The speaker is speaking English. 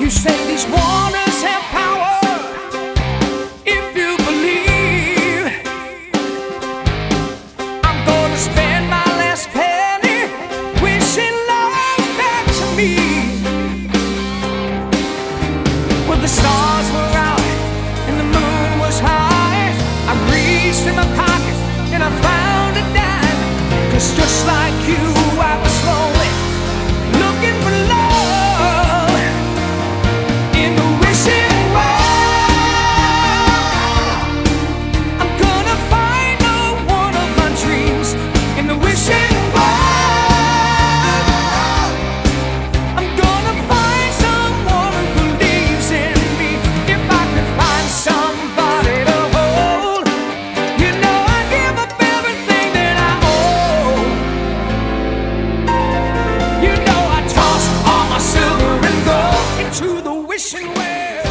You say these waters have power. If you believe, I'm gonna spend my last penny wishing love back to me. Well, the stars were out and the moon was high. I reached in my pocket and I found a dime. 'Cause just like you, I was lonely, looking for love in the wishing well. I'm gonna find the one of my dreams in the wishing well. I'm gonna find someone who believes in me. If I could find somebody to hold, you know I'd give up everything that I own. You know I toss all my silver and gold into the wishing well.